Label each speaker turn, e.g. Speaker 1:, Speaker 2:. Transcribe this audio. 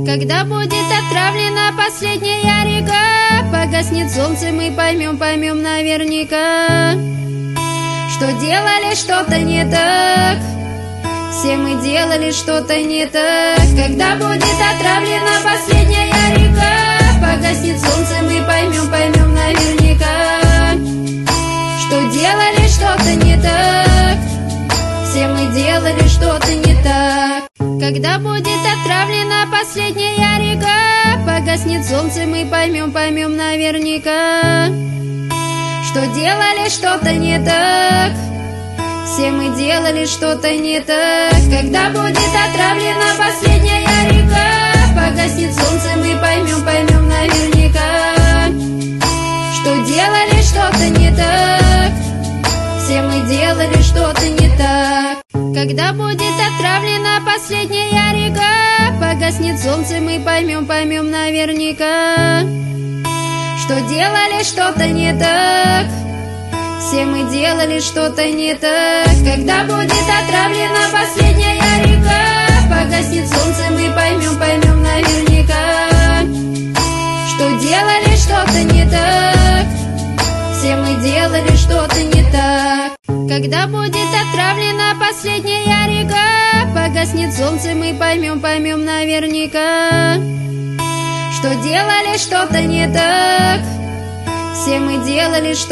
Speaker 1: Когда будет отравлена последняя река, погаснет солнце, мы поймем наверняка, что делали что-то не так. Все мы делали что-то не так. Когда будет отравлена последняя река, погаснет солнце, мы поймем наверняка, что делали что-то не так. Все мы делали что-то не так. Когда будет отравлена последняя река, погаснет солнце, мы поймем наверняка, что делали что-то не так. Все мы делали что-то не так. Когда будет отравлена последняя река, погаснет солнце, мы поймем наверняка, что делали что-то не так. Все мы делали что-то не так. Когда будет отравлена последняя река, погаснет солнце, мы поймем наверняка, что делали что-то не так. Все мы делали что-то не так. Когда будет отравлена последняя река, погаснет солнце, мы поймем наверняка, что делали что-то не так. Все мы делали что-то не так. Когда будет отравлена последняя река, погаснет солнце, мы поймем наверняка, что делали что-то не так. Все мы делали что-то